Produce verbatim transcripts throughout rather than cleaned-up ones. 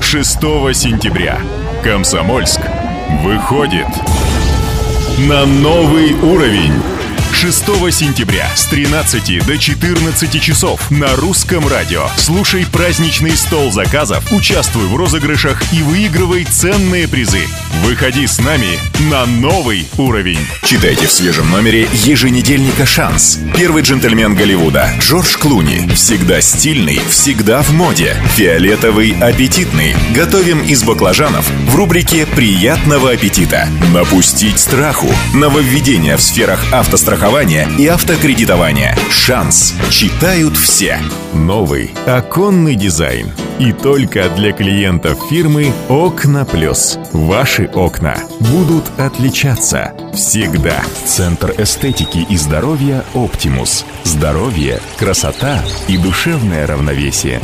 шестого сентября Комсомольск выходит на новый уровень. шестого сентября с тринадцати до четырнадцати часов на Русском радио. Слушай праздничный стол заказов, участвуй в розыгрышах и выигрывай ценные призы. Выходи с нами на новый уровень. Читайте в свежем номере еженедельника «Шанс». Первый джентльмен Голливуда Джордж Клуни. Всегда стильный, всегда в моде. Фиолетовый аппетитный. Готовим из баклажанов в рубрике «Приятного аппетита». Напустить страху. Нововведения в сферах автострахования и автокредитования. «Шанс». Читают все. Новый оконный дизайн. И только для клиентов фирмы «Окна Плюс». Ваши окна будут отличаться всегда. Центр эстетики и здоровья «Оптимус». Здоровье, красота и душевное равновесие.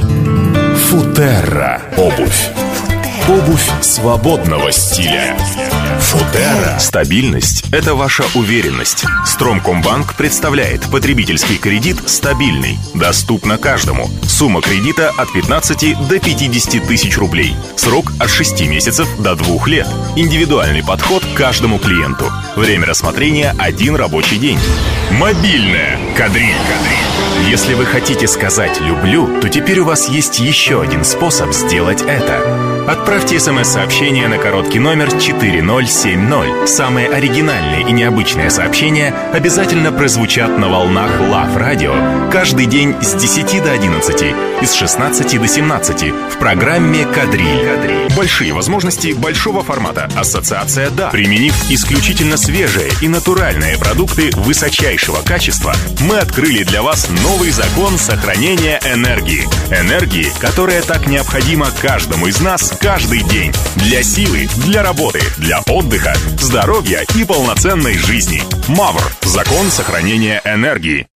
Футерра. Обувь. Обувь свободного стиля. Футерра. Стабильность – это ваша уверенность. Стромкомбанк представляет потребительский кредит «Стабильный». Доступно каждому. Сумма кредита от пятнадцати до пятидесяти тысяч рублей. Срок от шести месяцев до двух лет. Индивидуальный подход к каждому клиенту. Время рассмотрения – один рабочий день. Мобильная. Кадриль. Если вы хотите сказать «люблю», то теперь у вас есть еще один способ сделать это. Отправьте смс-сообщение на короткий номер четыре ноль семь ноль. Самые оригинальные и необычные сообщения обязательно прозвучат на волнах Love Radio каждый день с десяти до одиннадцати и с шестнадцати до семнадцати в программе «Кадриль». Большие возможности большого формата. Ассоциация «Да». Применив исключительно свежие и натуральные продукты высочайшего качества, мы открыли для вас новый закон сохранения энергии. Энергии, которая так необходима каждому из нас каждый день. Для силы, для работы, для отдыха, здоровья и полноценной жизни. Мавр. Закон сохранения энергии.